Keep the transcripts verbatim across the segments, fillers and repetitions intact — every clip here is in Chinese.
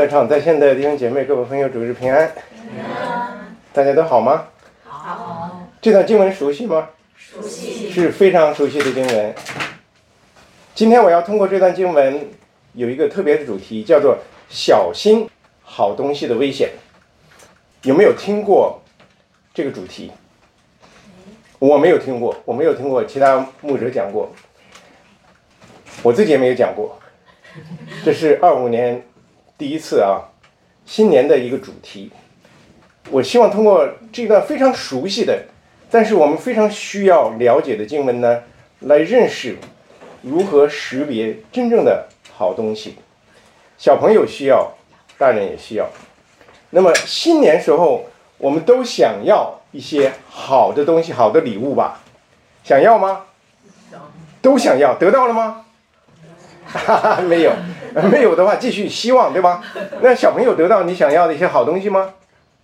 在场在线的弟兄姐妹、各位朋友，主日平安。平安。大家都好吗？好。这段经文熟悉吗？ 熟悉。 是非常熟悉的经文。今天我要通过这段经文有一个特别的主题，叫做小心好东西的危险。有没有听过这个主题？我没有听过，我没有听过其他牧者讲过，我自己也没有讲过。这是二五年第一次啊，新年的一个主题。我希望通过这段非常熟悉的，但是我们非常需要了解的经文呢，来认识如何识别真正的好东西。小朋友需要，大人也需要。那么新年时候，我们都想要一些好的东西，好的礼物吧？想要吗？都想要，得到了吗？哈哈，没有，没有的话继续希望，对吧？那小朋友得到你想要的一些好东西吗？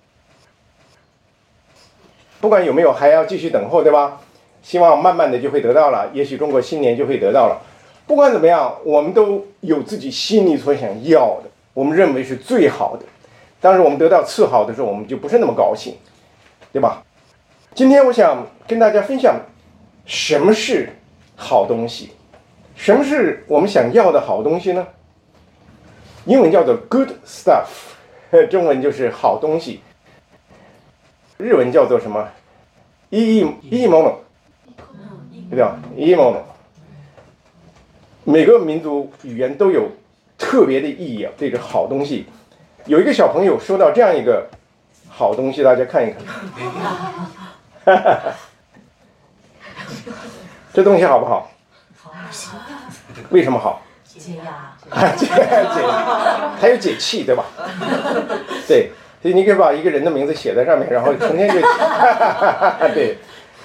不管有没有，还要继续等候，对吧？希望慢慢的就会得到了，也许中国新年就会得到了。不管怎么样，我们都有自己心里所想要的，我们认为是最好的。当时我们得到次好的时候，我们就不是那么高兴，对吧？今天我想跟大家分享什么是好东西，什么是我们想要的好东西呢？英文叫做 good stuff， 中文就是好东西，日文叫做什么？いいいいもの，对吧？いいもの。每个民族语言都有特别的意义啊，对这好东西。有一个小朋友收到这样一个好东西，大家看一看。这东西好不好？ 好。 为什么好？ 解压。 解解，还有解气，对吧？对，所以你可以把一个人的名字写在上面，然后成天就对。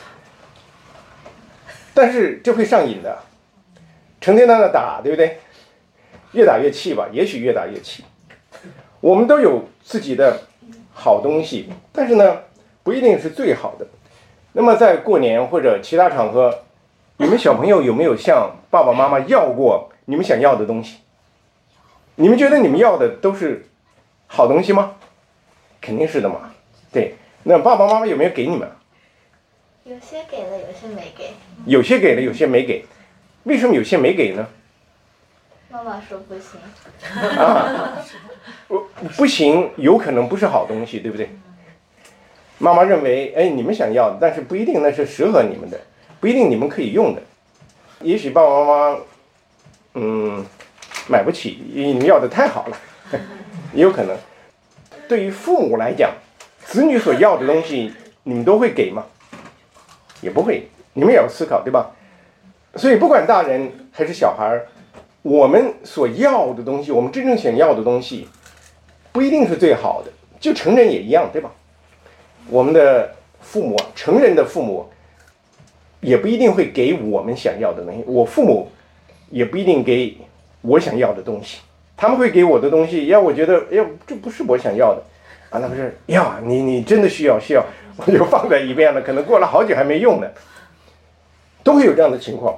但是这会上瘾的，成天在那打，对不对？越打越气吧，也许越打越气。我们都有自己的好东西，但是呢，不一定是最好的。那么在过年或者其他场合，你们小朋友有没有向爸爸妈妈要过你们想要的东西？你们觉得你们要的都是好东西吗？肯定是的嘛。对，那爸爸妈妈有没有给你们？ 有些给了，有些没给。 有些给了，有些没给。为什么有些没给呢？ 妈妈说不行。 啊，不行，有可能不是好东西，对不对？妈妈认为，哎，你们想要的，但是不一定那是适合你们的，不一定你们可以用的。也许爸爸妈妈，嗯，买不起，因为你们要的太好了，也有可能。对于父母来讲，子女所要的东西，你们都会给吗？也不会，你们也要思考，对吧？所以不管大人还是小孩，我们所要的东西，我们真正想要的东西，不一定是最好的，就成人也一样，对吧？我们的父母，成人的父母，也不一定会给我们想要的东西。我父母也不一定给我想要的东西，他们会给我的东西，要我觉得，哎，这不是我想要的，啊，那不是呀，你你真的需要需要，我就放在一边了，可能过了好久还没用呢，都会有这样的情况。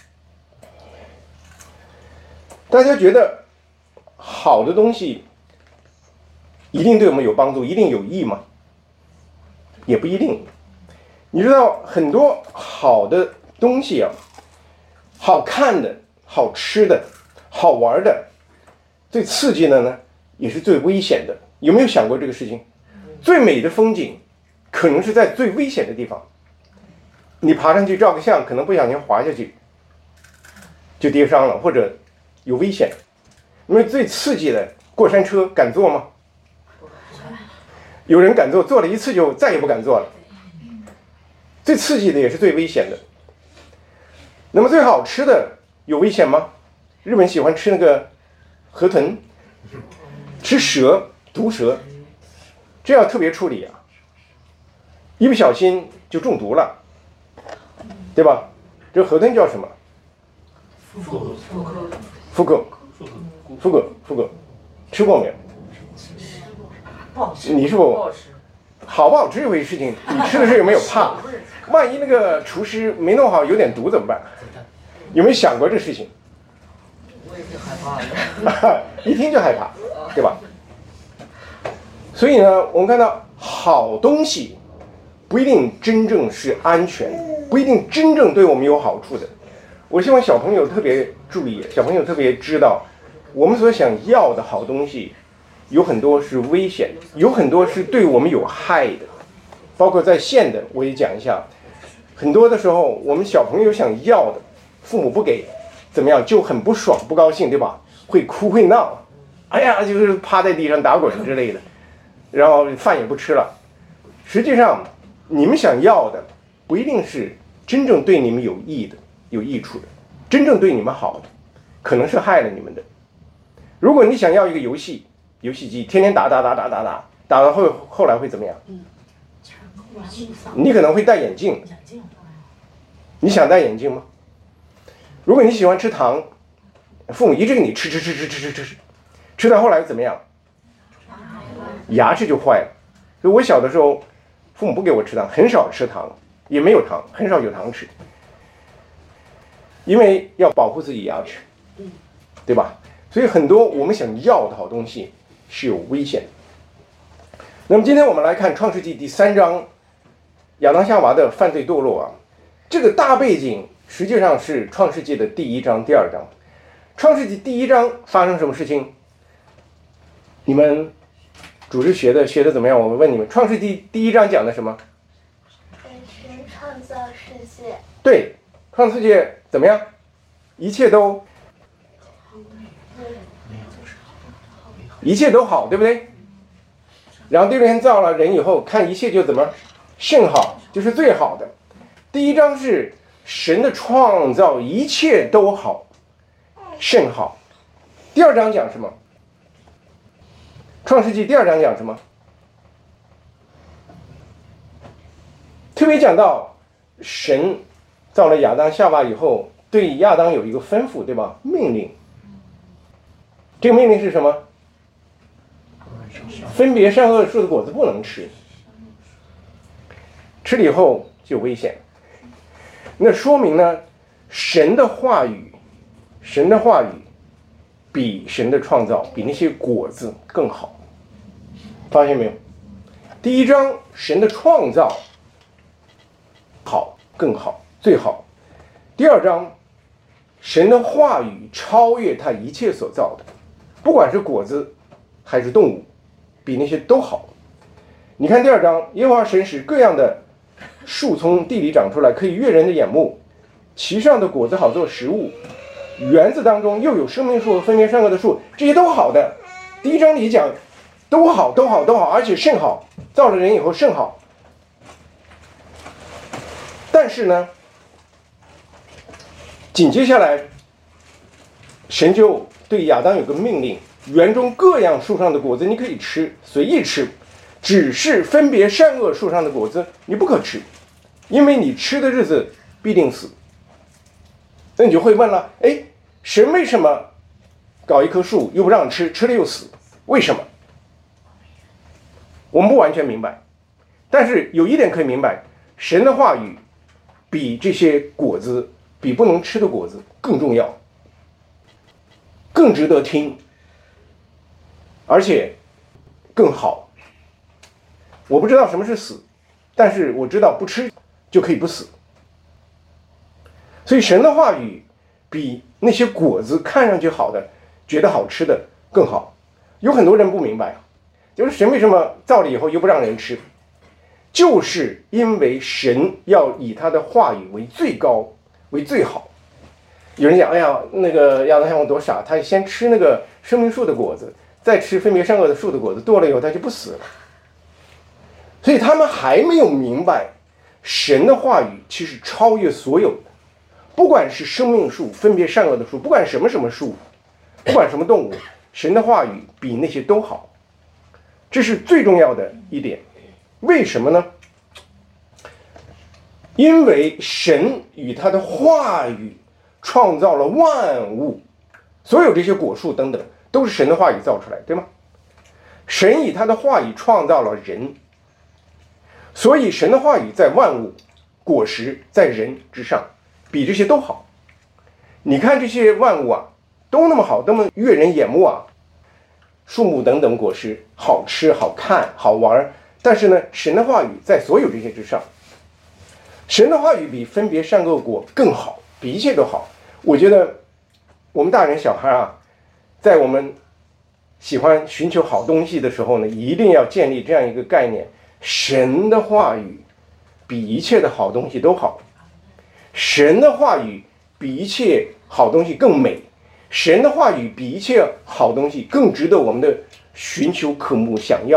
大家觉得好的东西一定对我们有帮助，一定有益吗？也不一定。你知道很多好的东西啊，好看的、好吃的、好玩的，最刺激的呢，也是最危险的。有没有想过这个事情？最美的风景可能是在最危险的地方。你爬上去照个相，可能不小心滑下去就跌伤了，或者有危险。因为最刺激的过山车敢坐吗？有人敢坐，坐了一次就再也不敢坐了。最刺激的也是最危险的。那么最好吃的有危险吗？日本喜欢吃那个河豚，吃蛇，毒蛇，这要特别处理啊，一不小心就中毒了，对吧？这河豚叫什么？ 福克福克福克福克，吃过没有？ 不好吃。 你是否好不好吃一回事情，你吃的时候有没有怕？万一那个厨师没弄好有点毒怎么办？有没有想过这事情？ 我也挺害怕的。 一听就害怕，对吧？ 所以呢，我们看到好东西不一定真正是安全，不一定真正对我们有好处的。我希望小朋友特别注意，小朋友特别知道，我们所想要的好东西，有很多是危险的，有很多是对我们有害的。包括在线的，我也讲一下，很多的时候，我们小朋友想要的，父母不给，怎么样就很不爽、不高兴，对吧？会哭会闹，哎呀，就是趴在地上打滚之类的，然后饭也不吃了。实际上，你们想要的不一定是真正对你们有益的、有益处的，真正对你们好的，可能是害了你们的。如果你想要一个游戏，游戏机天天打打打打打打，打到后后来会怎么样？你可能会戴眼镜。你想戴眼镜吗？如果你喜欢吃糖，父母一直给你吃吃吃吃吃吃吃吃，吃到后来怎么样？牙齿就坏了。所以我小的时候，父母不给我吃糖，很少吃糖，也没有糖，很少有糖吃，因为要保护自己牙齿，对吧？所以很多我们想要的好东西是有危险的。那么今天我们来看创世纪第三章，亚当夏娃的犯罪堕落啊，这个大背景实际上是创世纪的第一章、第二章。创世纪第一章发生什么事情？你们主日学的学的怎么样？我们问你们，创世纪第一章讲的什么？ 神创造世界。 对，创世界怎么样？一切都一切都好，对不对？然后第六天造了人以后，看一切就怎么甚好，就是最好的。第一章是神的创造，一切都好，甚好。第二章讲什么？创世纪第二章讲什么？特别讲到神造了亚当夏娃以后，对亚当有一个吩咐，对吧？命令。这个命令是什么？分别善恶树的果子不能吃，吃了以后就危险。那说明呢，神的话语，神的话语比神的创造，比那些果子更好。发现没有？第一章神的创造好，更好，最好。第二章神的话语超越他一切所造的，不管是果子还是动物，比那些都好。你看第二章，耶和华神使各样的树从地里长出来，可以悦人的眼目，其上的果子好做食物，园子当中又有生命树和分别善恶的树，这些都好的。第一章里讲都好都好都好，而且甚好，造了人以后甚好。但是呢，紧接下来神就对亚当有个命令，园中各样树上的果子你可以吃，随意吃，只是分别善恶树上的果子你不可吃，因为你吃的日子必定死。那你就会问了，哎，神为什么搞一棵树又不让吃，吃了又死？为什么？我们不完全明白，但是有一点可以明白，神的话语比这些果子，比不能吃的果子更重要，更值得听，而且更好。我不知道什么是死，但是我知道不吃就可以不死。所以神的话语比那些果子看上去好的，觉得好吃的更好。有很多人不明白，就是神为什么造了以后又不让人吃，就是因为神要以他的话语为最高，为最好。有人讲，哎呀，那个亚当夏娃多傻，他先吃那个生命树的果子，再吃分别善恶的树的果子，多了以后他就不死了。所以他们还没有明白，神的话语其实超越所有的，不管是生命树、分别善恶的树，不管什么什么树，不管什么动物，神的话语比那些都好。这是最重要的一点。为什么呢？因为神与他的话语创造了万物，所有这些果树等等都是神的话语造出来，对吗？神以他的话语创造了人，所以神的话语在万物，果实在人之上，比这些都好。你看这些万物啊，都那么好，那么悦人眼目啊， 树木等等果实好吃、好看、好玩，但是呢，神的话语在所有这些之上。神的话语比分别善恶果更好，比一切都好。我觉得我们大人小孩啊，在我们喜欢寻求好东西的时候呢，一定要建立这样一个概念：神的话语比一切的好东西都好，神的话语比一切好东西更美，神的话语比一切好东西更值得我们的寻求、渴慕、想要。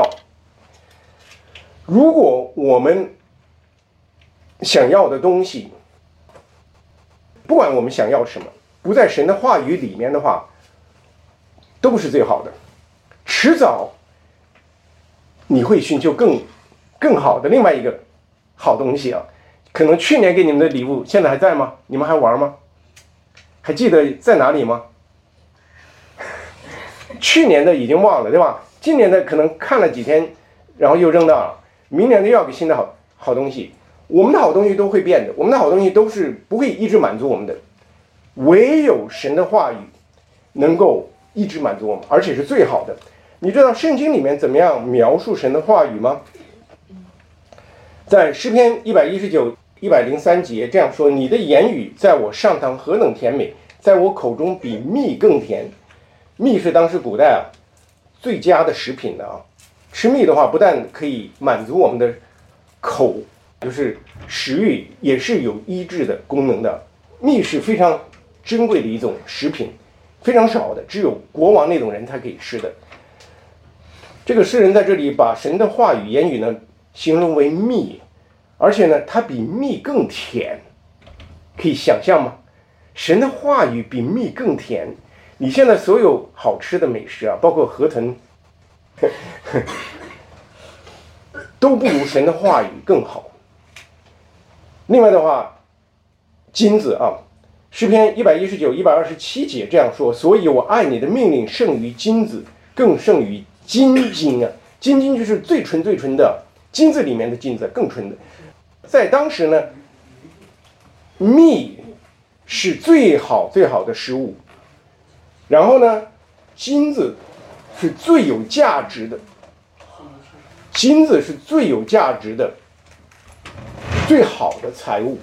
如果我们想要的东西，不管我们想要什么，不在神的话语里面的话，都不是最好的。迟早你会寻求更更好的另外一个好东西啊。可能去年给你们的礼物现在还在吗？你们还玩吗？还记得在哪里吗？去年的已经忘了，对吧？今年的可能看了几天，然后又扔掉了。明年的又要个新的好好东西。我们的好东西都会变的，我们的好东西都是不会一直满足我们的，唯有神的话语能够一直满足我们，而且是最好的。你知道圣经里面怎么样描述神的话语吗？在诗篇一百一十九、一百零三节这样说：你的言语在我上膛何等甜美，在我口中比蜜更甜。蜜是当时古代啊最佳的食品的啊，吃蜜的话不但可以满足我们的口，就是食欲，也是有医治的功能的。蜜是非常珍贵的一种食品，非常少的，只有国王那种人才可以吃的。这个诗人在这里把神的话语言语呢形容为蜜，而且呢它比蜜更甜，可以想象吗？神的话语比蜜更甜。你现在所有好吃的美食啊，包括河豚呵呵都不如神的话语更好。另外的话，金子啊，诗篇一百一十九、一百二十七节这样说：所以我爱你的命令胜于金子，更胜于金金啊。金金就是最纯最纯的，金子里面的金子更纯的。在当时呢，蜜是最好最好的食物，然后呢，金子是最有价值的，金子是最有价值的最好的财物。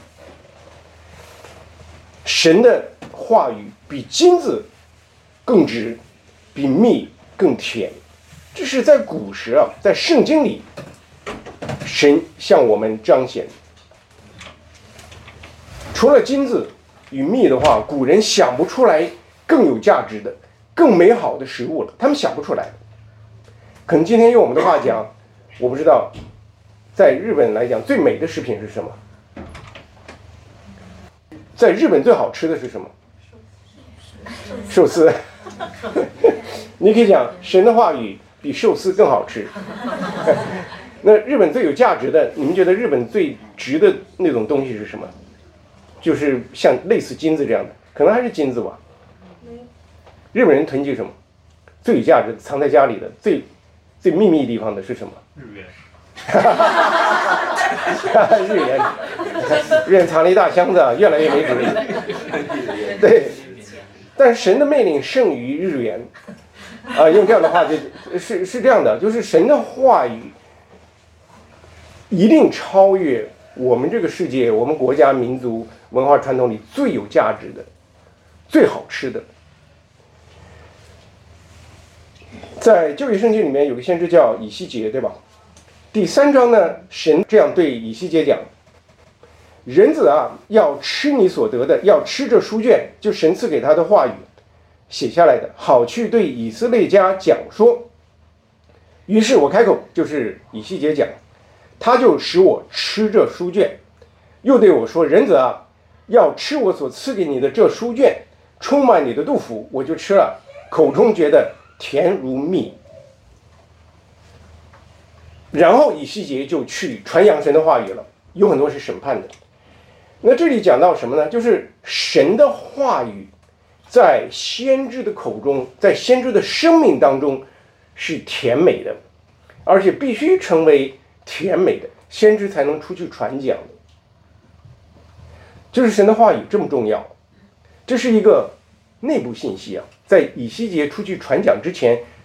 神的话语比金子更值，比蜜更甜。这是在古时啊，在圣经里神向我们彰显。除了金子与蜜的话，古人想不出来更有价值的、更美好的食物了，他们想不出来。可能今天用我们的话讲，我不知道在日本来讲最美的食品是什么？在日本最好吃的是什么？寿司。你可以讲神的话语比寿司更好吃。那日本最有价值的，你们觉得日本最值的那种东西是什么？就是像类似金子这样的，可能还是金子吧。日本人囤积什么？最有价值藏在家里的最最秘密地方的是什么？ 日元。 日元，日元藏了一大箱子，越来越没主意。对，但是神的命令胜于日元啊、呃，用这样的话就是是这样的，就是神的话语一定超越我们这个世界、我们国家、民族文化传统里最有价值的、最好吃的。在旧约圣经里面有个先知叫以西结，对吧？第三章呢，神这样对以西结讲：人子啊，要吃你所得的，要吃这书卷，就神赐给他的话语写下来的，好去对以色列家讲说。于是我开口，就是以西结讲，他就使我吃这书卷，又对我说：人子啊，要吃我所赐给你的这书卷，充满你的肚腹。我就吃了，口中觉得甜如蜜。然后以西结就去传扬神的话语了，有很多是审判的。那这里讲到什么呢？就是神的话语在先知的口中，在先知的生命当中是甜美的，而且必须成为甜美的，先知才能出去传讲的。就是神的话语这么重要，这是一个内部信息啊。在以西结出去传讲之前，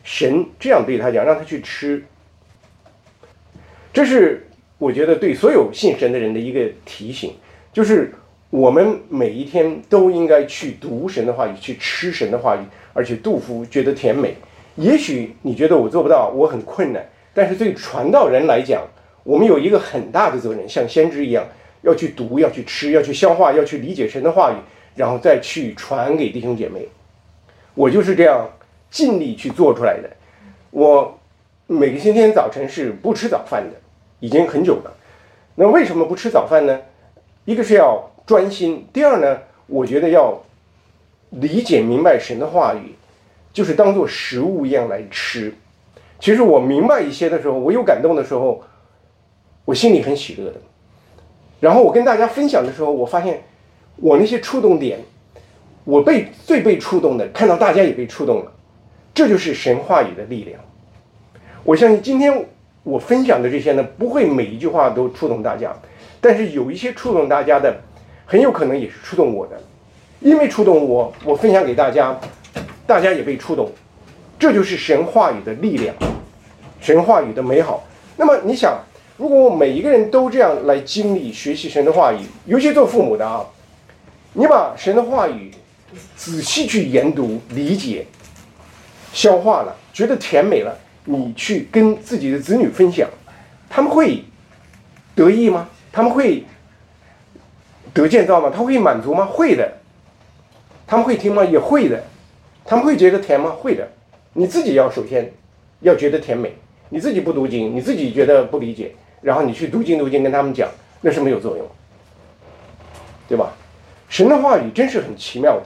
神这样对他讲，让他去吃。这是我觉得对所有信神的人的一个提醒，就是我们每一天都应该去读神的话语，去吃神的话语，而且杜甫觉得甜美。也许你觉得我做不到，我很困难，但是对传道人来讲，我们有一个很大的责任，像先知一样，要去读，要去吃，要去消化，要去理解神的话语，然后再去传给弟兄姐妹。我就是这样尽力去做出来的。我每个星期天早晨是不吃早饭的，已经很久了。那为什么不吃早饭呢？一个是要专心，第二呢，我觉得要理解明白神的话语，就是当做食物一样来吃。其实我明白一些的时候，我有感动的时候，我心里很喜乐的。然后我跟大家分享的时候，我发现我那些触动点，我被最被触动的，看到大家也被触动了，这就是神话语的力量。我相信今天我分享的这些呢，不会每一句话都触动大家，但是有一些触动大家的，很有可能也是触动我的，因为触动我，我分享给大家，大家也被触动，这就是神话语的力量，神话语的美好。那么你想，如果我每一个人都这样来经历学习神的话语，尤其做父母的啊，你把神的话语仔细去研读、理解、消化了，觉得甜美了，你去跟自己的子女分享，他们会得意吗？他们会得见到吗？他会满足吗？会的。他们会听吗？也会的。他们会觉得甜吗？会的。你自己要首先要觉得甜美，你自己不读经，你自己觉得不理解，然后你去读经读经跟他们讲，那是没有作用，对吧？神的话语真是很奇妙的。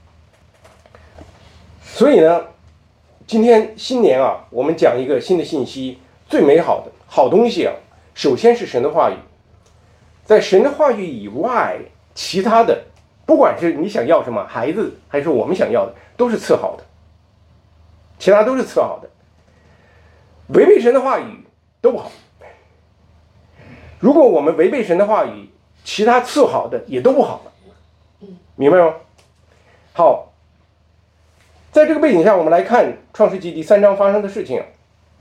所以呢，今天新年啊，我们讲一个新的信息，最美好的好东西啊，首先是神的话语。在神的话语以外，其他的，不管是你想要什么，孩子还是我们想要的，都是次好的，其他都是次好的。违背神的话语都不好。如果我们违背神的话语，其他次好的也都不好了，明白吗？好，在这个背景下，我们来看创世纪第三章发生的事情。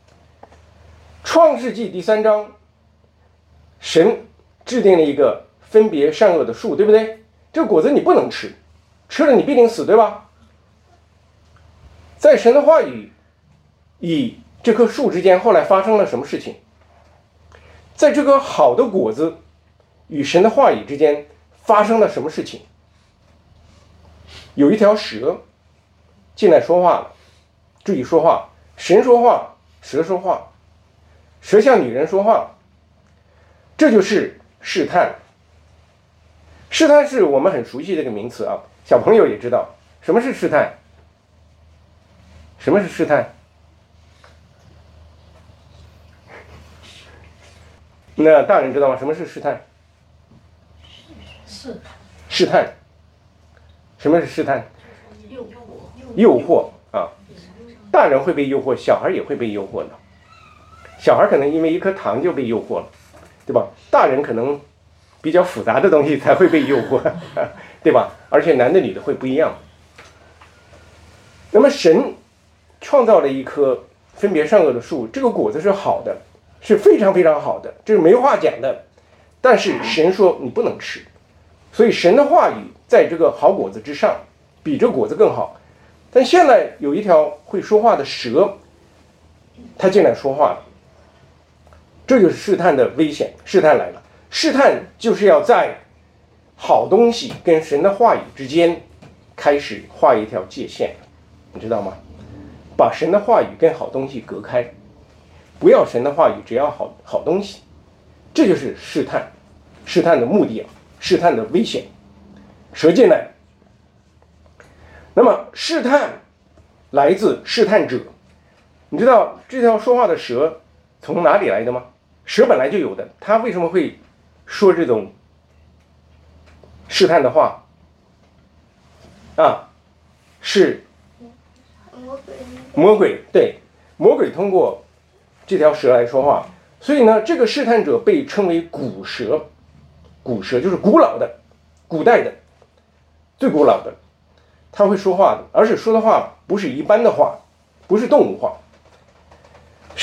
创世纪第三章，神制定了一个分别善恶的树，对不对？这个果子你不能吃，吃了你必定死，对吧？在神的话语与这棵树之间后来发生了什么事情？在这个好的果子与神的话语之间发生了什么事情？有一条蛇进来说话了，注意说话，神说话，蛇说话，蛇向女人说话，这就是试探。试探是我们很熟悉的一个名词啊，小朋友也知道什么是试探。什么是试探？那大人知道吗？什么是试探？ 是试探。什么是试探？ 诱惑， 诱惑啊！大人会被诱惑，小孩也会被诱惑的。小孩可能因为一颗糖就被诱惑了，对吧？大人可能比较复杂的东西才会被诱惑，对吧？而且男的女的会不一样。那么神创造了一棵分别善恶的树，这个果子是好的，是非常非常好的，这是没话讲的。但是神说你不能吃，所以神的话语在这个好果子之上，比这果子更好。但现在有一条会说话的蛇，它进来说话了，这就是试探的危险。试探来了，试探就是要在好东西跟神的话语之间开始画一条界限，你知道吗？把神的话语跟好东西隔开，不要神的话语，只要好好东西，这就是试探，试探的目的啊，试探的危险。蛇进来，那么试探来自试探者。你知道这条说话的蛇从哪里来的吗？蛇本来就有的，它为什么会说这种试探的话啊？是魔鬼魔鬼，对，魔鬼通过这条蛇来说话。所以呢，这个试探者被称为古蛇。古蛇就是古老的、古代的、最古老的，他会说话的，而且说的话不是一般的话，不是动物话，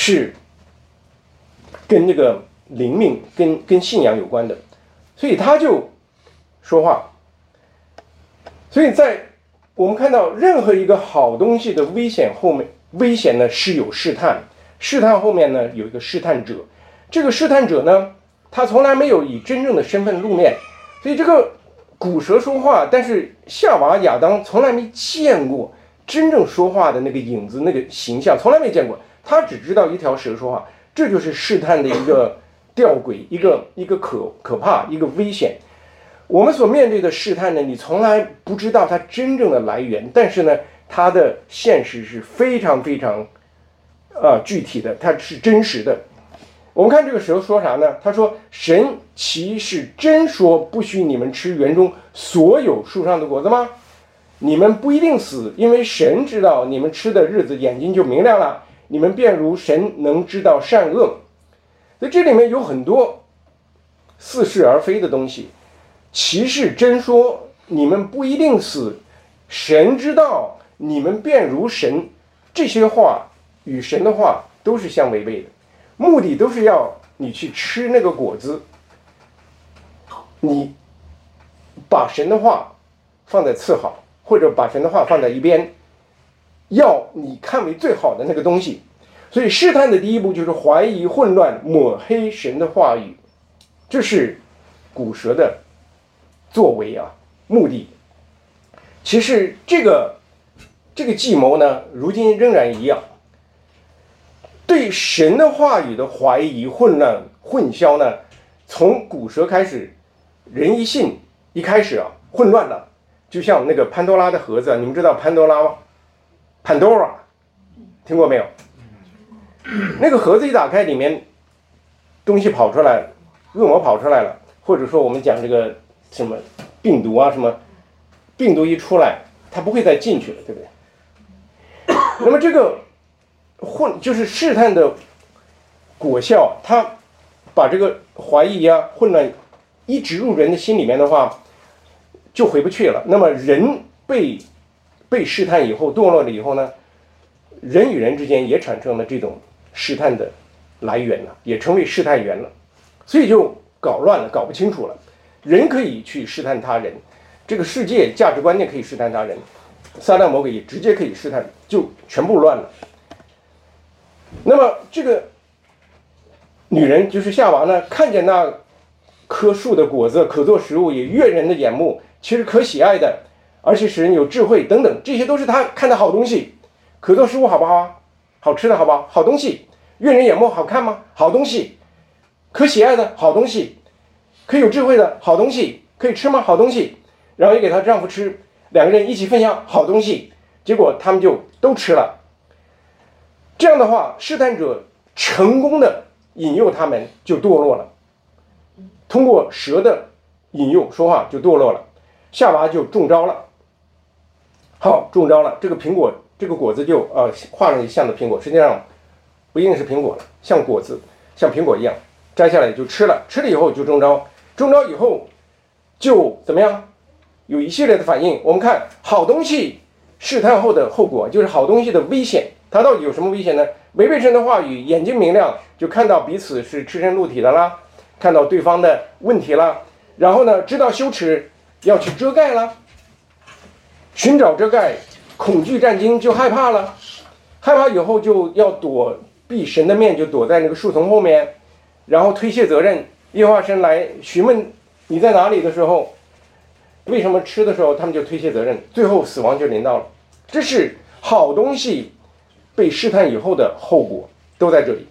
是跟这个灵命、跟跟信仰有关的，所以他就说话。所以在我们看到任何一个好东西的危险后面，危险呢是有试探，试探后面呢有一个试探者，这个试探者呢，他从来没有以真正的身份露面，所以这个古蛇说话，但是夏娃亚当从来没见过真正说话的那个影子，那个形象从来没见过，他只知道一条蛇说话，这就是试探的一个吊诡，一个一个可可怕，一个危险。我们所面对的试探呢，你从来不知道它真正的来源，但是呢，它的现实是非常非常呃具体的，它是真实的。我们看这个蛇说啥呢？他说：“神岂是真说不许你们吃园中所有树上的果子吗？你们不一定死，因为神知道你们吃的日子眼睛就明亮了，你们便如神能知道善恶。”所以这里面有很多似是而非的东西。其是真说你们不一定死，神知道你们便如神，这些话与神的话都是相违背的，目的都是要你去吃那个果子，你把神的话放在次好，或者把神的话放在一边，要你看为最好的那个东西。所以试探的第一步就是怀疑、混乱、抹黑神的话语，这是古蛇的作为啊，目的。其实这个这个计谋呢，如今仍然一样。对神的话语的怀疑、混乱、混淆呢，从古蛇开始，人一信，一开始啊，混乱了，就像那个潘多拉的盒子，你们知道潘多拉吗？潘多拉，听过没有？那个盒子一打开，里面东西跑出来了，恶魔跑出来了，或者说我们讲这个什么病毒啊，什么病毒一出来，它不会再进去了，对不对？那么这个混就是试探的果效，它把这个怀疑啊、混乱一植入人的心里面的话，就回不去了。那么人被被试探以后，堕落了以后呢，人与人之间也产生了这种试探的来源了，也成为试探源了，所以就搞乱了，搞不清楚了。人可以去试探他人，这个世界价值观念可以试探他人，撒旦魔鬼也直接可以试探，就全部乱了。那么这个女人就是夏娃呢，看见那棵树的果子可做食物，也悦人的眼目，其实可喜爱的，而且使人有智慧等等，这些都是她看的好东西。可做食物好不好啊？好吃的好不好？好东西。悦人眼目好看吗？好东西。可喜爱的好东西。可以有智慧的好东西。可以吃吗？好东西。然后也给她丈夫吃，两个人一起分享好东西，结果他们就都吃了。这样的话，试探者成功的引诱他们，就堕落了。通过蛇的引诱说话就堕落了，夏娃就中招了。好，中招了，这个苹果这个果子就呃画上一像的苹果，实际上不一定是苹果了，像果子，像苹果一样，摘下来就吃了，吃了以后就中招，中招以后就怎么样？有一系列的反应。我们看好东西试探后的后果，就是好东西的危险。它到底有什么危险呢？违背神的话语，眼睛明亮，就看到彼此是赤身露体的啦，看到对方的问题啦，然后呢，知道羞耻，要去遮盖啦，寻找遮盖，恐惧战惊，就害怕了，害怕以后就要躲避神的面，就躲在那个树丛后面，然后推卸责任。耶和华神来询问你在哪里的时候，为什么吃的时候他们就推卸责任，最后死亡就临到了。这是好东西被试探以后的后果，都在这里，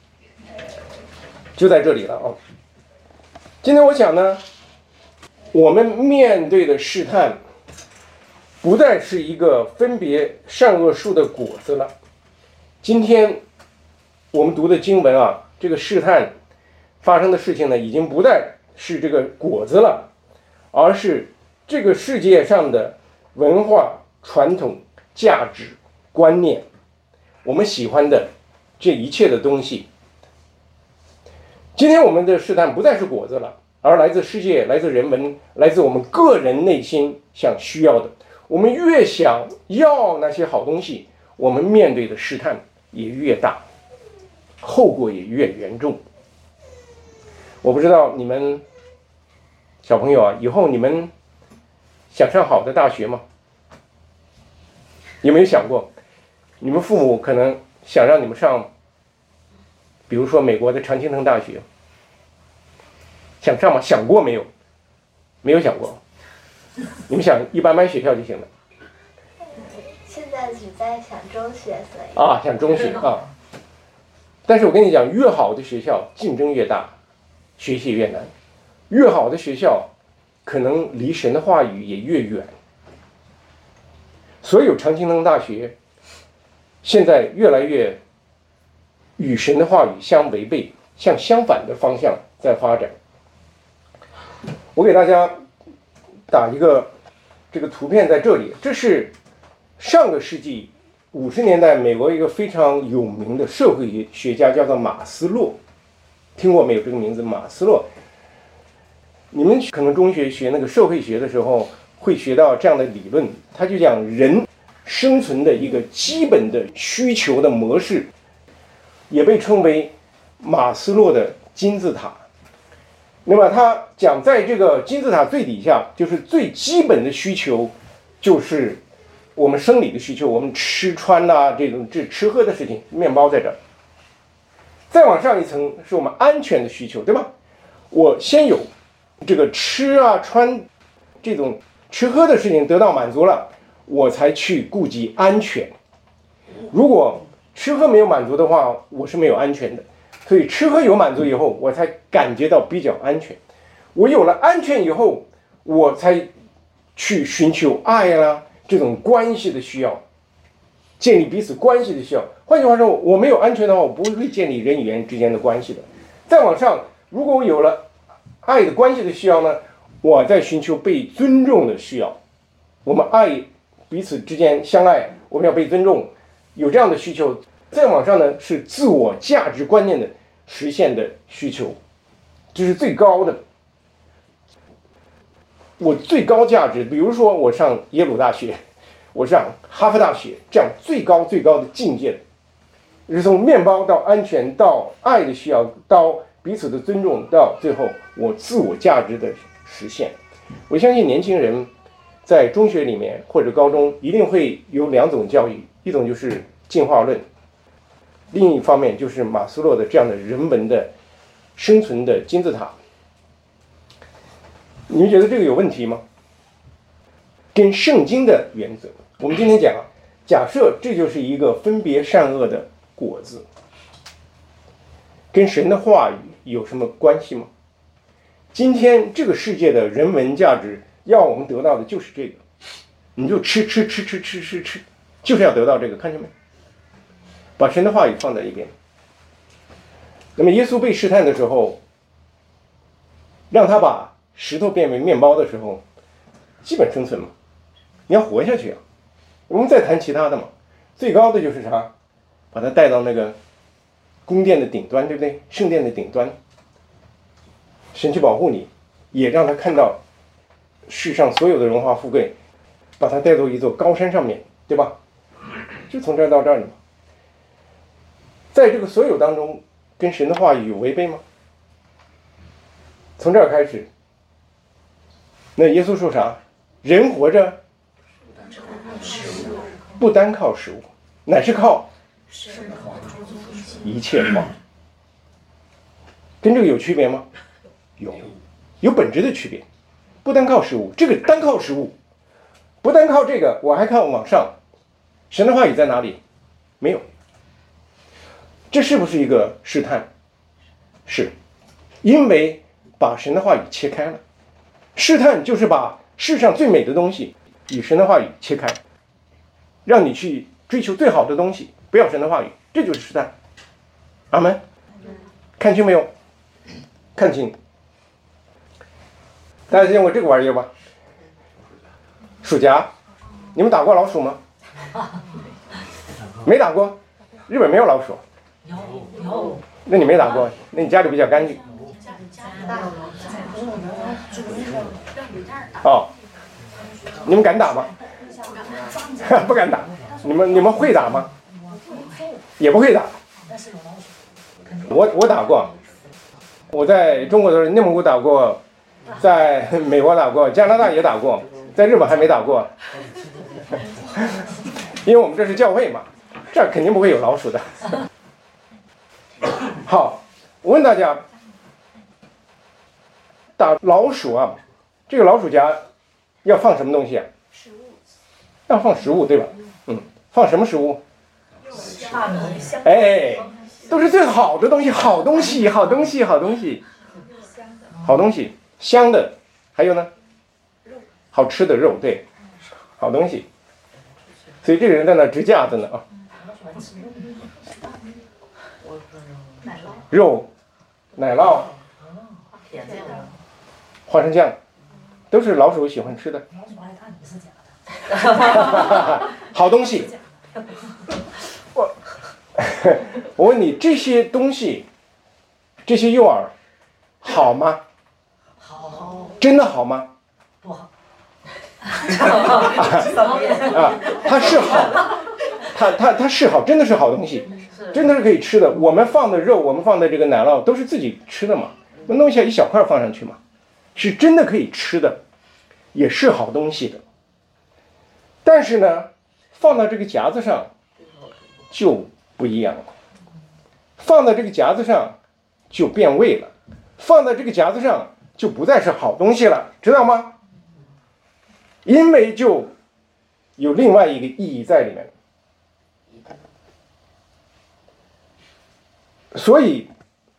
就在这里了啊！今天我想呢，我们面对的试探不再是一个分别善恶树的果子了。今天我们读的经文啊，这个试探发生的事情呢，已经不再是这个果子了，而是这个世界上的文化、传统、价值、观念，我们喜欢的这一切的东西。今天我们的试探不再是果子了，而来自世界，来自人文，来自我们个人内心想需要的。我们越想要那些好东西，我们面对的试探也越大。 后果也越严重。我不知道你们小朋友啊，以后你们想上好的大学吗？有没有想过，你们父母可能想让你们上，比如说美国的常青藤大学，想上吗？想过没有？没有想过。你们想一般般学校就行了。 现在只在想中学，所以啊，想中学啊。但是我跟你讲，越好的学校竞争越大，学习越难；越好的学校，可能离神的话语也越远。所有常青藤大学现在越来越与神的话语相违背，向相反的方向在发展。我给大家打一个这个图片在这里，这是上个世纪五十年代美国一个非常有名的社会学家，叫做马斯洛，听过没有这个名字？马斯洛，你们可能中学学那个社会学的时候会学到这样的理论，他就讲人生存的一个基本的需求的模式，也被称为马斯洛的金字塔。那么他讲，在这个金字塔最底下，就是最基本的需求，就是我们生理的需求，我们吃穿呐、啊，这种这吃喝的事情，面包在这儿。再往上一层是我们安全的需求，对吧？我先有这个吃啊穿这种吃喝的事情得到满足了，我才去顾及安全。如果吃喝没有满足的话，我是没有安全的。所以吃喝有满足以后，我才感觉到比较安全。我有了安全以后，我才去寻求爱啦，这种关系的需要，建立彼此关系的需要。换句话说，我没有安全的话，我不会建立人与人之间的关系的。再往上，如果我有了爱的关系的需要呢，我在寻求被尊重的需要。我们爱彼此之间相爱，我们要被尊重，有这样的需求。再往上呢，是自我价值观念的实现的需求，这是最高的。我最高价值，比如说我上耶鲁大学，我上哈佛大学，这样最高最高的境界，是从面包到安全到爱的需要到彼此的尊重，到最后我自我价值的实现。我相信年轻人在中学里面或者高中一定会有两种教育，一种就是进化论，另一方面就是马斯洛的这样的人文的生存的金字塔。你们觉得这个有问题吗？跟圣经的原则，我们今天讲，假设这就是一个分别善恶的果子，跟神的话语有什么关系吗？今天这个世界的人文价值要我们得到的就是这个，你就吃吃吃吃吃吃吃，就是要得到这个，看见没？把神的话语放在一边。那么耶稣被试探的时候，让他把石头变为面包的时候，基本生存嘛，你要活下去啊。我们再谈其他的嘛，最高的就是啥？把他带到那个宫殿的顶端，对不对？圣殿的顶端，神去保护你，也让他看到世上所有的荣华富贵，把他带到一座高山上面，对吧？就从这儿到这儿了嘛。在这个所有当中，跟神的话语有违背吗？从这儿开始，那耶稣说啥？人活着不单靠食物，乃是靠一切话。跟这个有区别吗？有，有本质的区别。不单靠食物，这个单靠食物，不单靠这个，我还看往上，神的话语在哪里？没有。这是不是一个试探？是，因为把神的话语切开了。试探就是把世上最美的东西与神的话语切开，让你去追求最好的东西，不要神的话语，这就是试探。阿们，看清没有？看清。大家见过这个玩意儿吗？鼠夹，你们打过老鼠吗？没打过，日本没有老鼠。 有有， 那你没打过，那你家里比较干净。哦，你们敢打吗？不敢打。你们你们会打吗？也不会打。 我我打过，我在中国的时候内蒙古打过，在美国打过，加拿大也打过，在日本还没打过，因为我们这是教会嘛，这儿肯定不会有老鼠的。好，我问大家，打老鼠啊，这个老鼠夹要放什么东西啊？ 食物。 要放食物对吧？嗯，放什么食物？ 大米。 哎，都是最好的东西，好东西，好东西，好东西，好东西，香的，还有呢？好吃的肉，对，好东西。所以这个人在那支架子呢啊。肉、奶酪、花生酱，都是老鼠喜欢吃的。好东西。我我问你，这些东西，这些诱饵，好吗？ 好。 真的好吗？ 不好。 啊，它是好，它它它是好，真的是好东西，真的是可以吃的。我们放的肉，我们放的这个奶酪都是自己吃的嘛，我弄下一小块放上去嘛，是真的可以吃的，也是好东西的。但是呢，放到这个夹子上就不一样了，放到这个夹子上就变味了，放到这个夹子上就不再是好东西了，知道吗？因为就有另外一个意义在里面，所以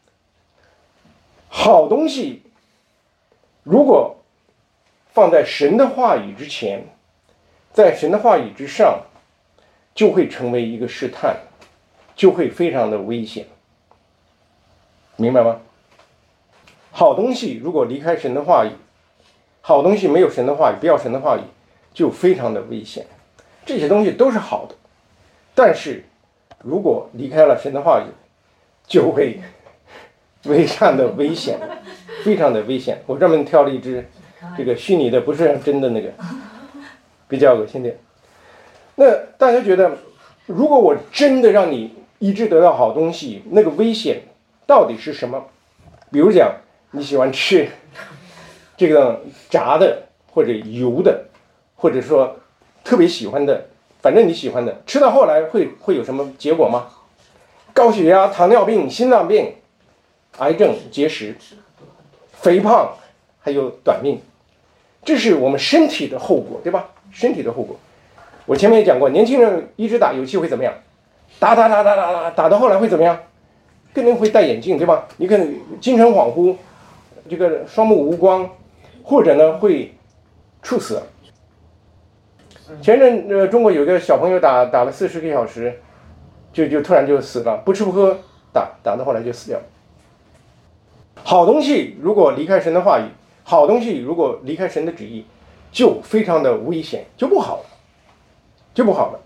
好东西如果放在神的话语之前，在神的话语之上，就会成为一个试探，就会非常的危险，明白吗？好东西如果离开神的话语，好东西没有神的话语，不要神的话语，就非常的危险。这些东西都是好的，但是如果离开了神的话语，就会非常的危险，非常的危险。我专门挑了一支这个虚拟的，不是真的那个，比较恶心点。那大家觉得，如果我真的让你一直得到好东西，那个危险到底是什么？比如讲，你喜欢吃这个炸的或者油的，或者说特别喜欢的，反正你喜欢的，吃到后来会会有什么结果吗？高血压、糖尿病、心脏病、癌症、结石、肥胖，还有短命，这是我们身体的后果，对吧？身体的后果。我前面也讲过，年轻人一直打游戏会怎么样？打打打打打打，打到后来会怎么样？肯定会戴眼镜，对吧？你可能精神恍惚，这个双目无光，或者呢会猝死。前阵呃，中国有个小朋友打打了四十个小时，就就突然就死了，不吃不喝打打到后来就死掉。好东西如果离开神的话语，好东西如果离开神的旨意，就非常的危险，就不好了，就不好了。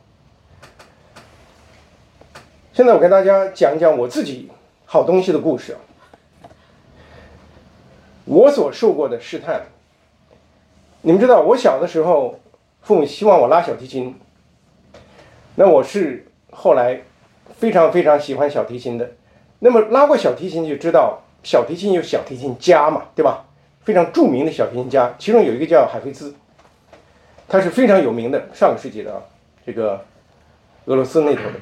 现在我跟大家讲讲我自己好东西的故事啊，我所受过的试探。你们知道，我小的时候，父母希望我拉小提琴，那我是后来非常非常喜欢小提琴的。那么拉过小提琴就知道，小提琴有小提琴家嘛，对吧？非常著名的小提琴家，其中有一个叫海菲兹，他是非常有名的，上个世纪的啊，这个俄罗斯那头的。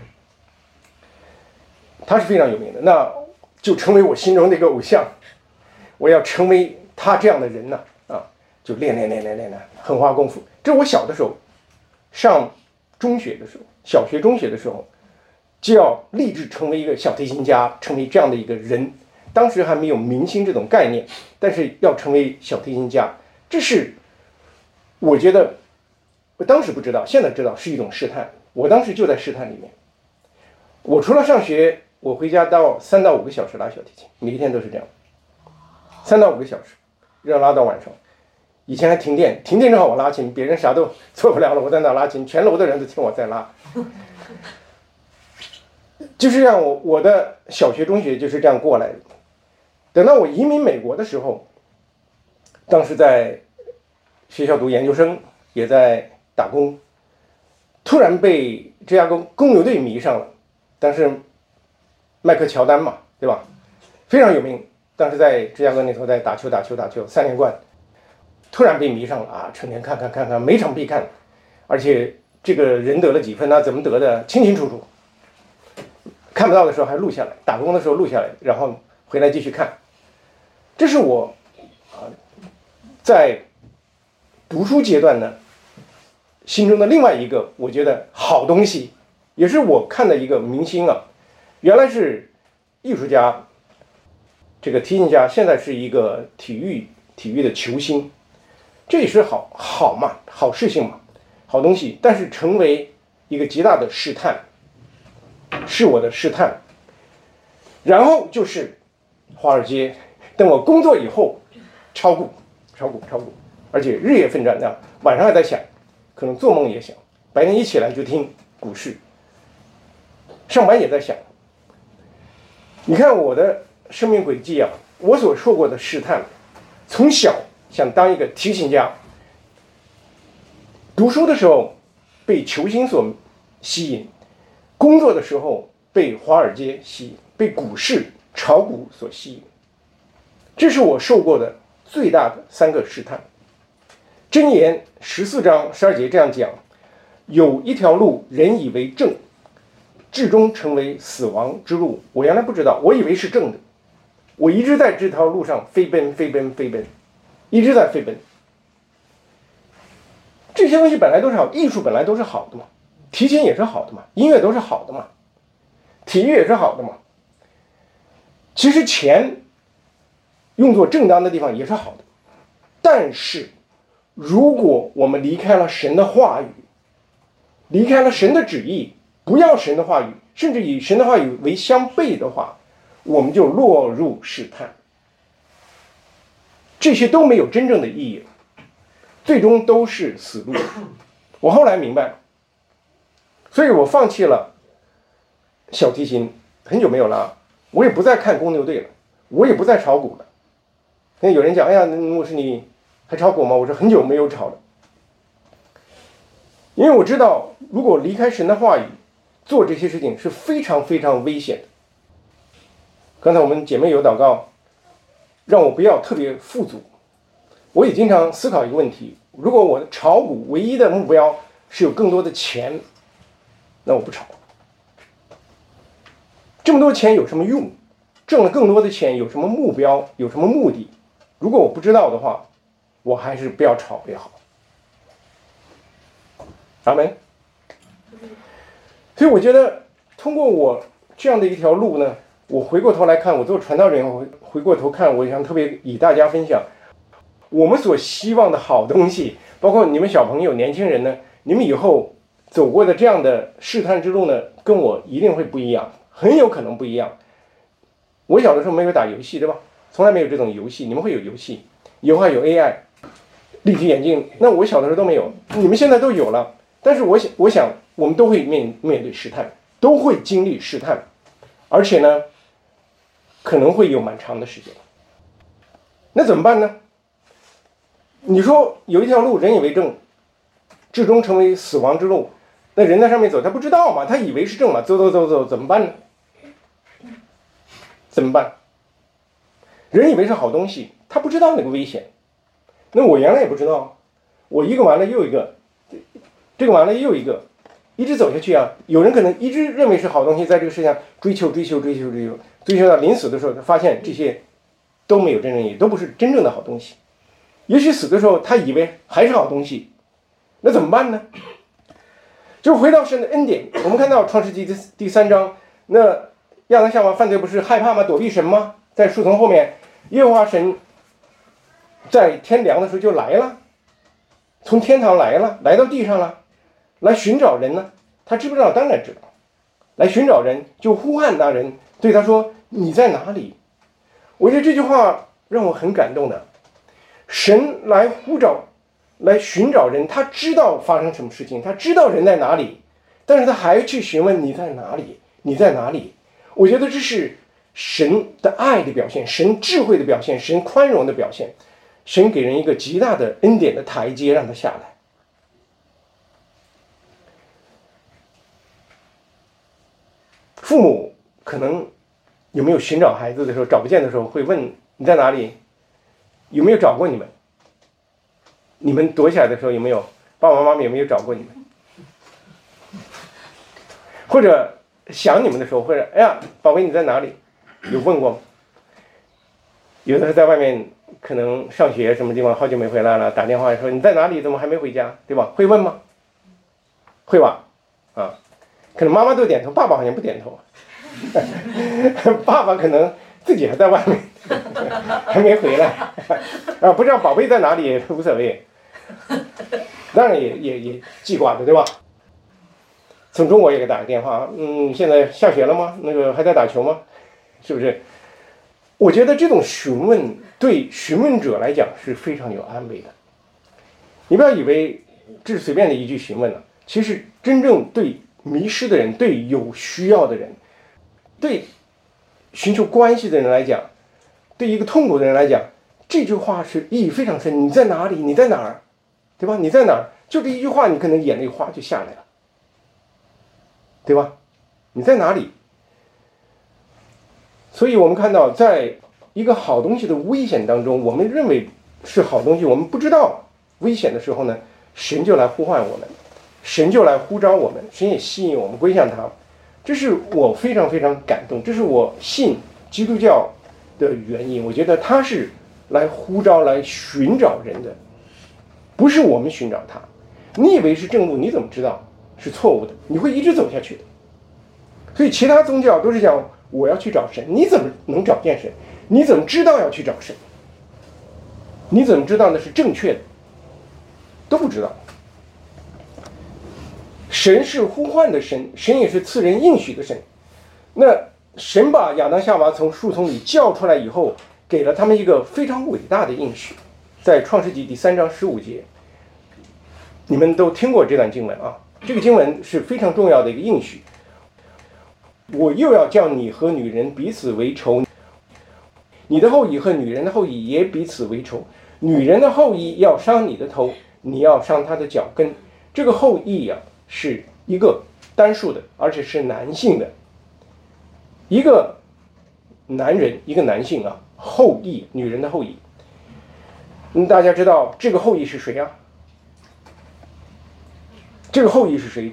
他是非常有名的，那就成为我心中的一个偶像。我要成为他这样的人呢，啊，就练练练练练练，很花功夫。这我小的时候，上中学的时候，小学中学的时候，就要立志成为一个小提琴家，成为这样的一个人。当时还没有明星这种概念，但是要成为小提琴家，这是我觉得我当时不知道，现在知道是一种试探。我当时就在试探里面。我除了上学，我回家到三到五个小时拉小提琴，每一天都是这样，三到五个小时，要拉到晚上。以前还停电，停电正好我拉琴，别人啥都做不了了，我在那拉琴，全楼的人都听我在拉。就是这样，我我的小学、中学就是这样过来的。等到我移民美国的时候，当时在学校读研究生，也在打工，突然被芝加哥公牛队迷上了。但是麦克乔丹嘛， 对吧？非常有名。当时在芝加哥那头在打球打球打球三连冠，突然被迷上了啊，成天看看看看，每场必看，而且这个人得了几分啊，怎么得的清清楚楚。看不到的时候还录下来，打工的时候录下来，然后回来继续看。这是我啊在读书阶段呢心中的另外一个我觉得好东西，也是我看的一个明星啊，原来是艺术家，这个提琴家，现在是一个体育体育的球星，这也是好好嘛，好事情嘛，好东西。但是成为一个极大的试探，是我的试探。然后就是华尔街，等我工作以后，炒股，炒股，炒股，而且日夜奋战，那样晚上还在想，可能做梦也想，白天一起来就听股市，上班也在想。你看我的生命轨迹啊，我所受过的试探，从小想当一个提琴家，读书的时候被球星所吸引，工作的时候被华尔街吸引，被股市炒股所吸引。这是我受过的最大的三个试探。箴言十四章十二节这样讲：有一条路，人以为正，至终成为死亡之路。我原来不知道，我以为是正的，我一直在这条路上飞奔飞奔飞奔，一直在飞奔。这些东西本来都是好，艺术本来都是好的嘛，提琴也是好的嘛，音乐都是好的嘛，体育也是好的嘛。其实钱用作正当的地方也是好的，但是如果我们离开了神的话语，离开了神的旨意，不要神的话语，甚至以神的话语为相悖的话，我们就落入试探，这些都没有真正的意义了，最终都是死路。我后来明白了，所以我放弃了小提琴，很久没有了，我也不再看公牛队了，我也不再炒股了。那有人讲，哎呀，牧师你还炒股吗？我说很久没有炒了，因为我知道，如果离开神的话语，做这些事情是非常非常危险的。刚才我们姐妹有祷告，让我不要特别富足。我也经常思考一个问题：如果我的炒股唯一的目标是有更多的钱，那我不炒。这么多钱有什么用？挣了更多的钱有什么目标？有什么目的？如果我不知道的话，我还是不要炒为好。阿们。所以我觉得通过我这样的一条路呢，我回过头来看，我做传道人，我回过头看，我想特别与大家分享我们所希望的好东西，包括你们小朋友年轻人呢，你们以后走过的这样的试探之路呢，跟我一定会不一样，很有可能不一样。我小的时候没有打游戏，对吧？从来没有这种游戏，你们会有游戏，以后还有 A I 立体眼镜，那我小的时候都没有，你们现在都有了。但是我想我想我们都会面面对试探，都会经历试探，而且呢可能会有蛮长的时间。那怎么办呢？你说有一条路，人以为正，至终成为死亡之路，那人在上面走，他不知道嘛，他以为是正嘛，走走走走，怎么办呢？怎么办？人以为是好东西，他不知道那个危险。那我原来也不知道，我一个完了又一个，这个完了又一个，一直走下去啊。有人可能一直认为是好东西，在这个世界上追求追求追求追求追求到临死的时候，他发现这些都没有真正意义，都不是真正的好东西。也许死的时候他以为还是好东西，那怎么办呢？就回到神的恩典。我们看到创世纪第三章，那亚当夏娃犯罪不是害怕吗？躲避神吗？在树丛后面，耶和华神在天凉的时候就来了，从天堂来了，来到地上了，来寻找人呢。他知不知道？当然知道。来寻找人，就呼喊那人，对他说：“你在哪里？”我觉得这句话让我很感动的。神来呼召，来寻找人，他知道发生什么事情，他知道人在哪里，但是他还去询问你在哪里，你在哪里？我觉得这是神的爱的表现，神智慧的表现，神宽容的表现，神给人一个极大的恩典的台阶，让他下来。父母可能有没有寻找孩子的时候找不见的时候会问你在哪里？有没有找过你们？你们躲起来的时候有没有爸爸妈妈有没有找过你们？或者想你们的时候，或者哎呀，宝贝你在哪里？有问过吗？有的是在外面可能上学什么地方好久没回来了，打电话说你在哪里？怎么还没回家？对吧？会问吗？会吧？啊，可能妈妈都点头，爸爸好像不点头。爸爸可能自己还在外面，还没回来啊，不知道宝贝在哪里也无所谓，当然也也也记挂的，对吧？从中国也给打个电话，嗯，现在下学了吗？那个还在打球吗？是不是？我觉得这种询问对询问者来讲是非常有安慰的。你不要以为这是随便的一句询问了，其实真正对迷失的人、对有需要的人、对寻求关系的人来讲，对一个痛苦的人来讲，这句话是意义非常深。你在哪里？你在哪儿？对吧？你在哪儿？就这一句话，你可能眼泪哗就下来了，对吧？你在哪里？所以我们看到，在一个好东西的危险当中，我们认为是好东西，我们不知道危险的时候呢，神就来呼唤我们，神就来呼召我们，神也吸引我们归向他。这是我非常非常感动，这是我信基督教的原因。我觉得他是来呼召、来寻找人的，不是我们寻找他。你以为是正路，你怎么知道是错误的？你会一直走下去的。所以其他宗教都是讲我要去找神，你怎么能找见神？你怎么知道要去找神？你怎么知道那是正确的？都不知道。神是呼唤的神，神也是赐人应许的神。那神把亚当夏娃从树丛里叫出来以后，给了他们一个非常伟大的应许，在创世纪第三章十五节，你们都听过这段经文啊。这个经文是非常重要的一个应许。我又要叫你和女人彼此为仇，你的后裔和女人的后裔也彼此为仇。女人的后裔要伤你的头，你要伤她的脚跟。这个后裔啊，是一个单数的，而且是男性的。一个男人，一个男性啊，后裔，女人的后裔。嗯，大家知道这个后裔是谁啊？这个后裔是谁？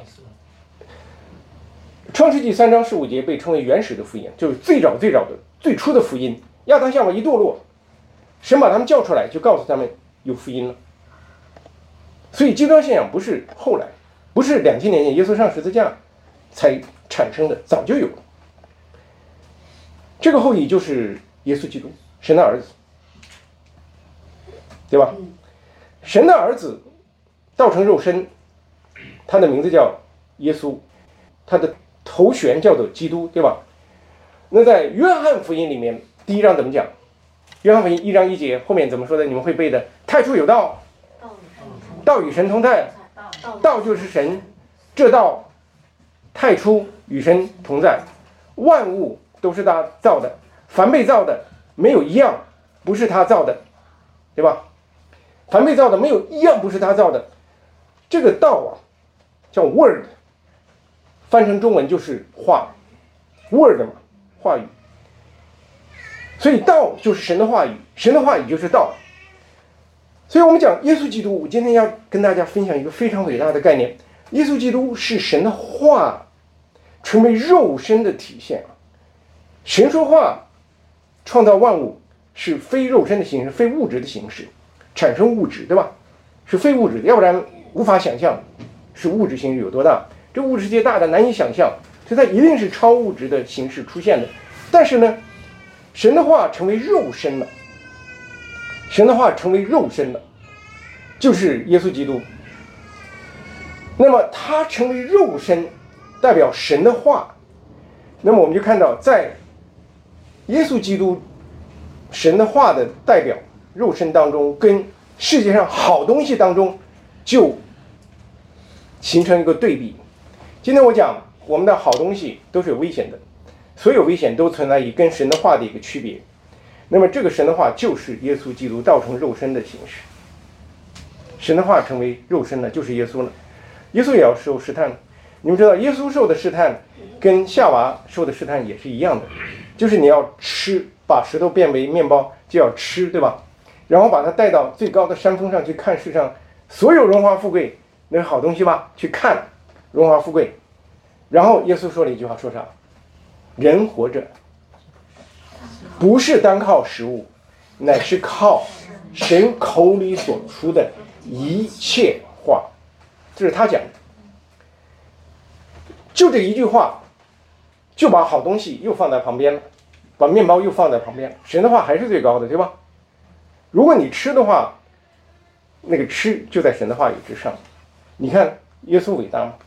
创世纪三章十五节被称为原始的福音，就是最早最早的最初的福音。亚当夏娃一堕落，神把他们叫出来，就告诉他们有福音了。所以基督教信仰不是后来，不是两千年前耶稣上十字架才产生的，早就有了。这个后裔就是耶稣基督，神的儿子，对吧？神的儿子道成肉身，他的名字叫耶稣，他的头衔叫做基督，对吧？那在约翰福音里面，第一章怎么讲？约翰福音一章一节后面怎么说的？你们会背的。太初有道，道与神同在，道就是神，这道太初与神同在，万物都是他造的，凡被造的没有一样不是他造的，对吧？凡被造的没有一样不是他造的。这个道啊，叫 word， 翻成中文就是话 ，word 嘛，话语。所以道就是神的话语，神的话语就是道。所以我们讲耶稣基督，我今天要跟大家分享一个非常伟大的概念：耶稣基督是神的话成为肉身的体现。神说话，创造万物是非肉身的形式，非物质的形式，产生物质，对吧？是非物质的，要不然无法想象是物质形式有多大。这物质世界大的难以想象，所以它一定是超物质的形式出现的。但是呢，神的话成为肉身了，神的话成为肉身了，就是耶稣基督。那么他成为肉身，代表神的话。那么我们就看到，在耶稣基督神的话的代表肉身当中，跟世界上好东西当中就形成一个对比。今天我讲我们的好东西都是有危险的，所有危险都存在于跟神的话的一个区别。那么这个神的话就是耶稣基督道成肉身的形式，神的话成为肉身了，就是耶稣了。耶稣也要受试探了。 你们知道耶稣受的试探跟夏娃受的试探也是一样的，就是你要吃，把石头变为面包就要吃，对吧？然后把它带到最高的山峰上去看世上所有荣华富贵，那是好东西吧？去看荣华富贵。然后耶稣说了一句话，说啥？人活着不是单靠食物，乃是靠神口里所出的一切话。这是他讲的，就这一句话就把好东西又放在旁边了，把面包又放在旁边，神的话还是最高的，对吧？如果你吃的话，那个吃就在神的话语之上。你看耶稣伟大吗？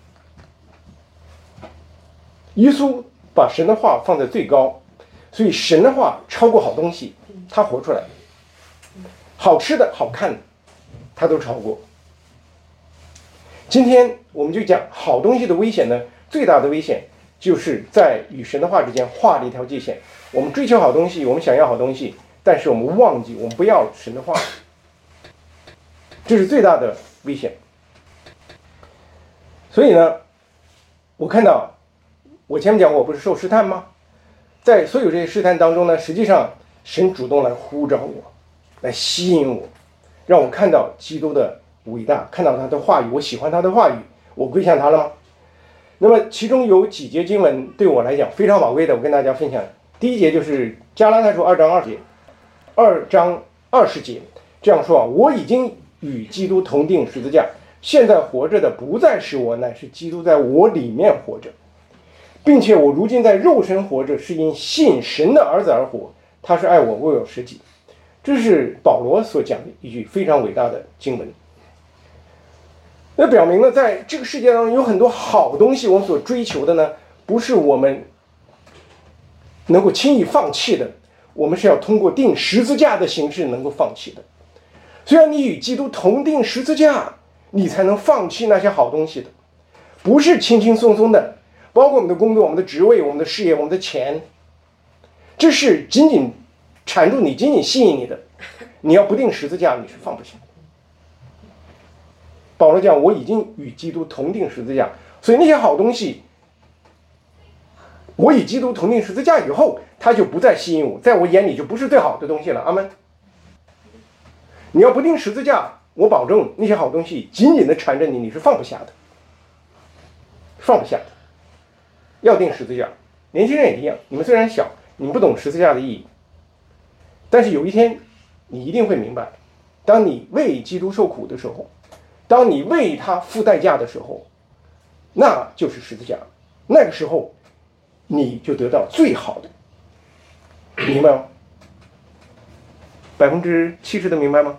耶稣把神的话放在最高，所以神的话超过好东西，他活出来，好吃的好看的他都超过。今天我们就讲好东西的危险呢，最大的危险就是在与神的话之间画了一条界限。我们追求好东西，我们想要好东西，但是我们忘记我们不要神的话，这是最大的危险。所以呢，我看到我前面讲过我不是受试探吗？在所有这些试探当中呢，实际上神主动来呼召我，来吸引我，让我看到基督的伟大，看到他的话语，我喜欢他的话语，我归向他了吗？那么其中有几节经文对我来讲非常宝贵的，我跟大家分享。第一节就是加拉太书二章二节，二章二十节这样说啊：我已经与基督同定十字架，现在活着的不再是我，乃是基督在我里面活着，并且我如今在肉身活着，是因信神的儿子而活，他是爱我，为我舍己。这是保罗所讲的一句非常伟大的经文。那表明呢，在这个世界当中有很多好东西，我们所追求的呢，不是我们能够轻易放弃的，我们是要通过钉十字架的形式能够放弃的。虽然你与基督同钉十字架，你才能放弃那些好东西的，不是轻轻松松的，包括我们的工作、我们的职位、我们的事业、我们的钱，这是仅仅缠住你、仅仅吸引你的，你要不钉十字架，你是放不下的。保罗讲，我已经与基督同钉十字架，所以那些好东西，我与基督同钉十字架以后，它就不再吸引我，在我眼里就不是最好的东西了。阿们。你要不钉十字架，我保证那些好东西紧紧的缠着你，你是放不下的，放不下的。要钉十字架，年轻人也一样，你们虽然小，你们不懂十字架的意义，但是有一天你一定会明白，当你为基督受苦的时候，当你为他付代价的时候，那就是十字架。那个时候你就得到最好的，明白吗？百分之七十的明白吗？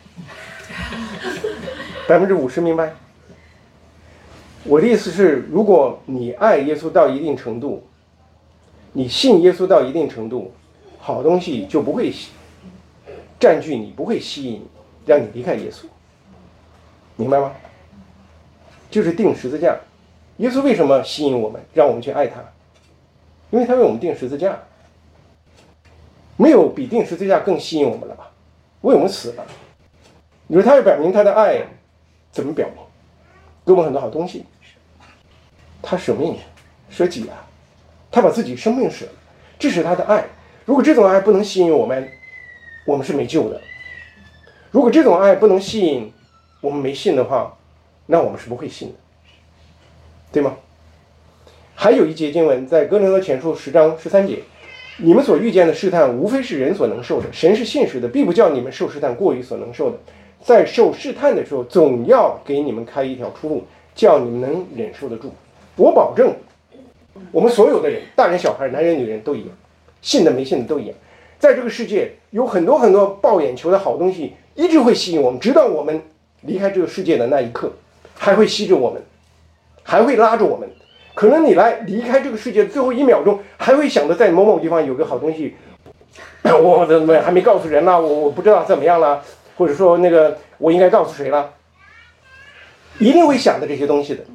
百分之五十明白？我的意思是，如果你爱耶稣到一定程度，你信耶稣到一定程度，好东西就不会占据你，不会吸引你，让你离开耶稣。明白吗？就是钉十字架。耶稣为什么吸引我们，让我们去爱他？因为他为我们钉十字架。没有比钉十字架更吸引我们了吧？为我们死了。你说他要表明他的爱，怎么表明？给我们很多好东西。他舍命舍己啊，他把自己生命舍了，这是他的爱。如果这种爱不能吸引我们，我们是没救的。如果这种爱不能吸引我们没信的话，那我们是不会信的，对吗？还有一节经文在哥林多前书十章十三节，你们所遇见的试探无非是人所能受的，神是信实的，必不叫你们受试探过于所能受的，在受试探的时候总要给你们开一条出路，叫你们能忍受得住。我保证我们所有的人，大人小孩男人女人都一样，信的没信的都一样，在这个世界有很多很多抱眼球的好东西一直会吸引我们，直到我们离开这个世界的那一刻，还会吸着我们，还会拉着我们。可能你来离开这个世界的最后一秒钟，还会想着在某某地方有个好东西，我怎么还没告诉人呢？我我不知道怎么样了，或者说那个我应该告诉谁了？一定会想着这些东西的。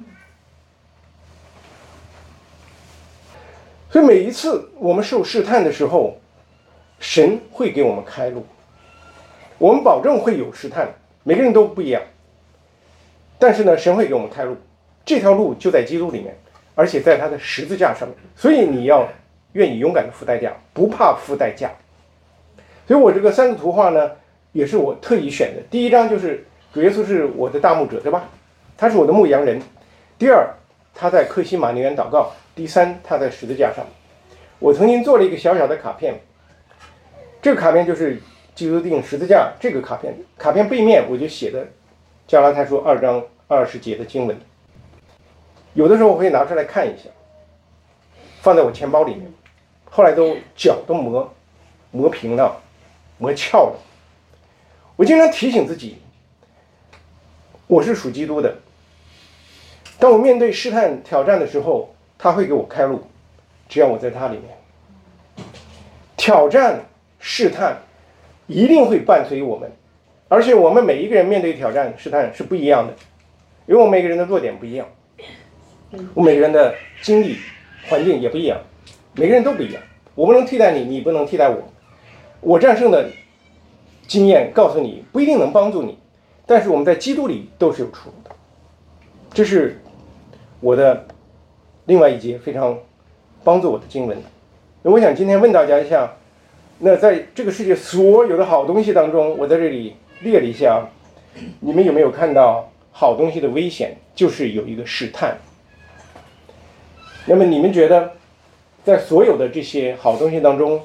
所以每一次我们受试探的时候，神会给我们开路，我们保证会有试探，每个人都不一样，但是呢，神会给我们开路。 这条路就在基督里面，而且在他的十字架上面。所以你要愿意勇敢的付代价，不怕付代价。所以我这个三个图画呢，也是我特意选的。第一张就是主耶稣是我的大牧者，对吧？他是我的牧羊人。第二，他在客西马尼园祷告。第三，他在十字架上。我曾经做了一个小小的卡片，这个卡片就是基督钉十字架这个卡片。卡片背面我就写的加拉太书二章二十节的经文。有的时候我会拿出来看一下，放在我钱包里面。后来都脚都磨磨平了，磨翘了。我经常提醒自己，我是属基督的。当我面对试探挑战的时候，他会给我开路，只要我在他里面。挑战试探一定会伴随我们，而且我们每一个人面对挑战试探是不一样的，因为我们每个人的弱点不一样，我每个人的经历环境也不一样，每个人都不一样。我不能替代你，你不能替代我。我战胜的经验告诉你不一定能帮助你，但是我们在基督里都是有出路的。这是我的另外一节非常帮助我的经文。那我想今天问大家一下，那在这个世界所有的好东西当中，我在这里列了一下，你们有没有看到好东西的危险就是有一个试探？那么你们觉得在所有的这些好东西当中，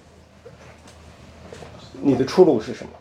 你的出路是什么？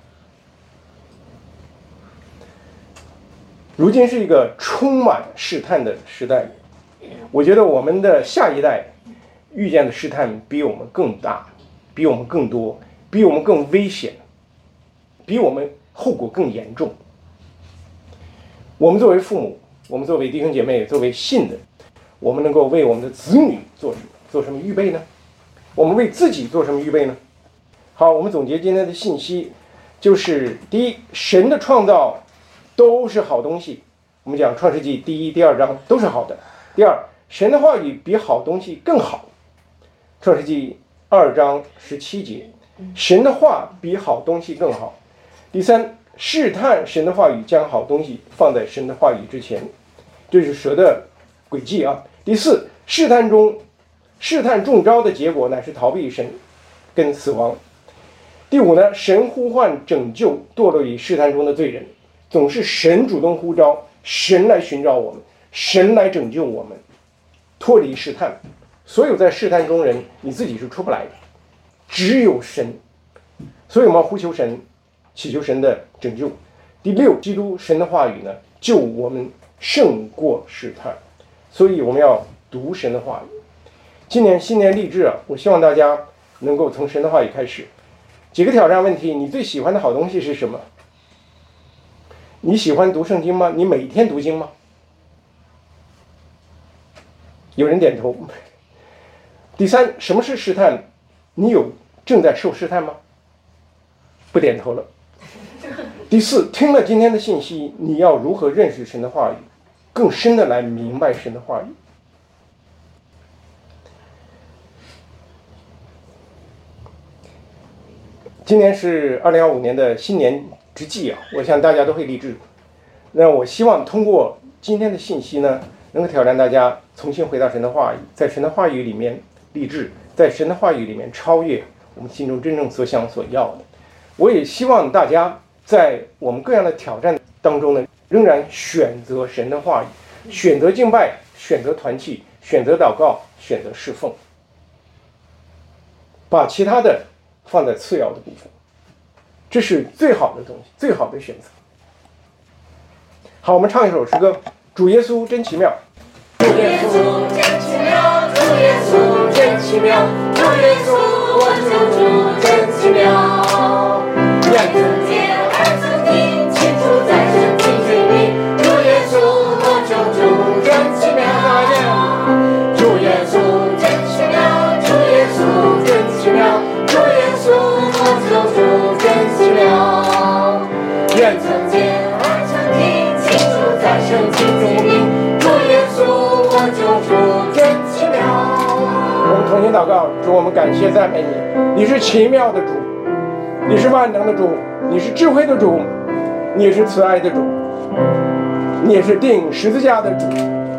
如今是一个充满试探的时代，我觉得我们的下一代遇见的试探比我们更大，比我们更多，比我们更危险，比我们后果更严重。我们作为父母，我们作为弟兄姐妹，作为信的，我们能够为我们的子女做什么？做什么预备呢？我们为自己做什么预备呢？好，我们总结今天的信息，就是第一，神的创造都是好东西。我们讲创世纪第一、第二章都是好的。第二，神的话语比好东西更好。创世纪二章十七节，神的话比好东西更好。第三，试探神的话语，将好东西放在神的话语之前，这是蛇的诡计啊。第四，试探中试探中招的结果乃是逃避神跟死亡。第五呢，神呼唤拯救堕落于试探中的罪人，总是神主动呼召，神来寻找我们，神来拯救我们，脱离试探。所有在试探中人，你自己是出不来的，只有神。所以我们要呼求神，祈求神的拯救。第六，基督神的话语呢，救我们胜过试探。所以我们要读神的话语。今年新年立志啊，我希望大家能够从神的话语开始。几个挑战问题：你最喜欢的好东西是什么？你喜欢读圣经吗？你每天读经吗？有人点头。第三，什么是试探？你有正在受试探吗？不点头了。第四，听了今天的信息，你要如何认识神的话语，更深的来明白神的话语？今年是二零二五年的新年之际啊，我想大家都会立志。那我希望通过今天的信息呢，能够挑战大家重新回到神的话语，在神的话语里面立志，在神的话语里面超越我们心中真正所想所要的。我也希望大家在我们各样的挑战当中呢，仍然选择神的话语，选择敬拜，选择团契，选择祷告，选择侍奉，把其他的放在次要的部分，这是最好的东西，最好的选择。好，我们唱一首诗歌，主耶稣真奇妙。 主耶稣真奇妙，主耶稣真奇妙，主耶稣我救主真奇妙。眼曾见，耳曾听，清楚在圣经经里，主耶稣我救主真奇妙。主耶稣真奇妙，主耶稣真奇妙，主耶稣我救主真奇妙。眼曾见，耳曾听，清楚在圣经经里，主耶稣我救主真奇妙。 我们同心祷告，主，我们感谢赞美你，你是奇妙的主，你是万能的主，你是智慧的主，你也是慈爱的主，你也是钉十字架的主。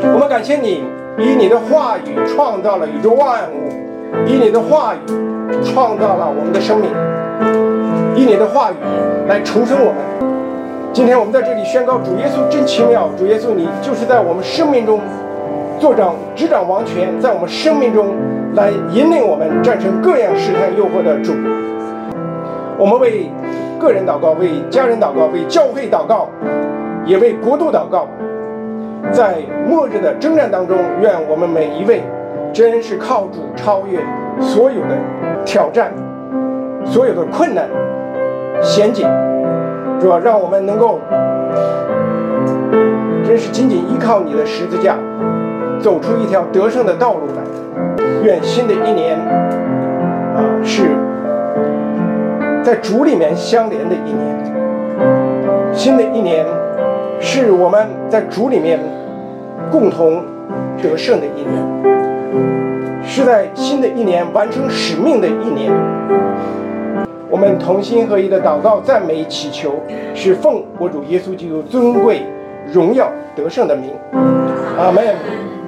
我们感谢你，以你的话语创造了宇宙万物，以你的话语创造了我们的生命，以你的话语来重生我们。今天我们在这里宣告，主耶稣真奇妙，主耶稣你就是在我们生命中作掌执掌王权，在我们生命中来引领我们战胜各样试探诱惑的主。我们为个人祷告，为家人祷告，为教会祷告，也为国度祷告。在末日的征战当中，愿我们每一位真是靠主超越所有的挑战，所有的困难险境。主啊，让我们能够真是紧紧依靠你的十字架，走出一条得胜的道路来。愿新的一年啊，是在主里面相连的一年。新的一年是我们在主里面共同得胜的一年，是在新的一年完成使命的一年。我们同心合一的祷告、赞美、祈求，是奉我主耶稣基督尊贵、荣耀、得胜的名。阿门。